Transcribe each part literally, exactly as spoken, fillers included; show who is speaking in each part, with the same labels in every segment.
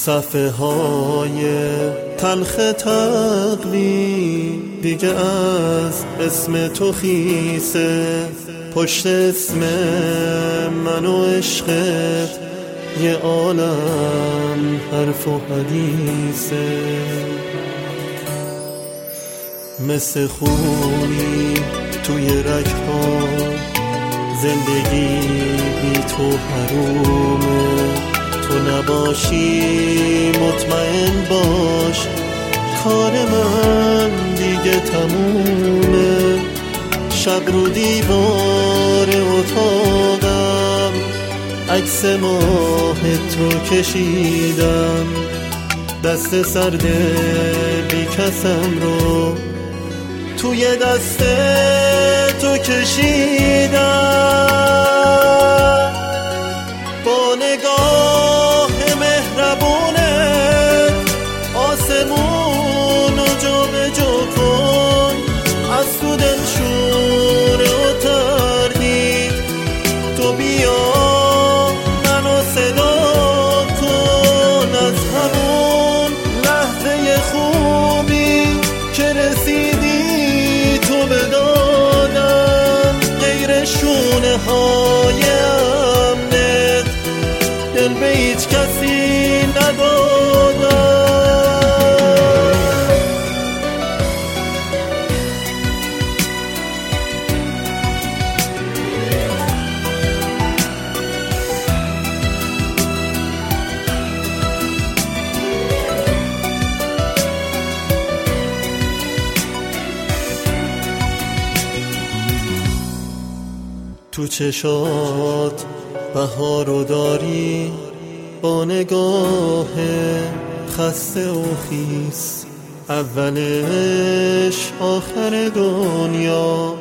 Speaker 1: صفحه های تلخ تقوی دیگه از اسم تو خیسه، پشت اسم من و عشقت یه عالم حرف و حدیثه. مثل خونی توی رگ‌ها زندگی بی تو حرومه، تو نباشی مطمئن باش کار من دیگه تمومه. شب رو دیوار اتاقم عکس ماهت رو کشیدم، دست سرد بی کسم رو توی دست تو کشیدم. با نگاه مهربونت آسمون رو جا به جا کن، از تو دل شور و تردید تو بیا منو صدا کن. از همون لحظه خوبی که رسیدی تو به دادم، غیر شونه های امنت دل به هیچ کسی ندادم. تو چشات بهارو داری با نگاه خسته و خیس، اولش آخر دنیا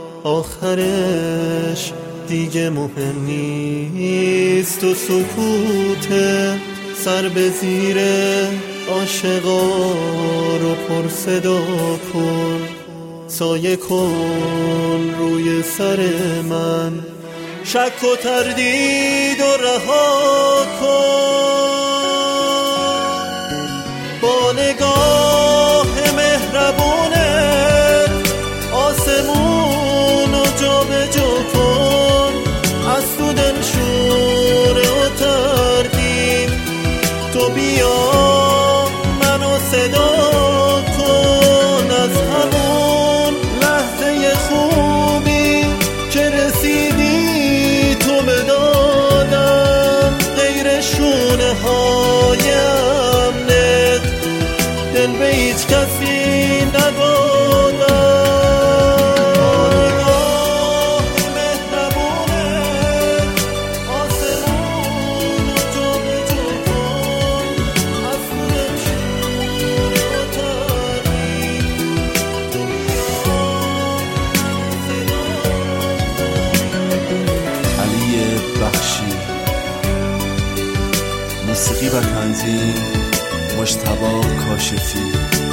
Speaker 1: آخرش دیگه مهم نیست. تو سکوت سر به زیر عاشقا رو پر صدا کن، سایه کن روی سر من شک و تردید و رها کن. با نگاه مهربونت آسمون رو جا به جا کن، از تو دل شور و تردید تو بیا منو صدا کن. از همون لحظه خوبی که رسیدی تو به دادم، غیر شونه های امنت دل به هیچ کسی ندادم.
Speaker 2: موسیقی و تنظیم مجتبی کاشفی.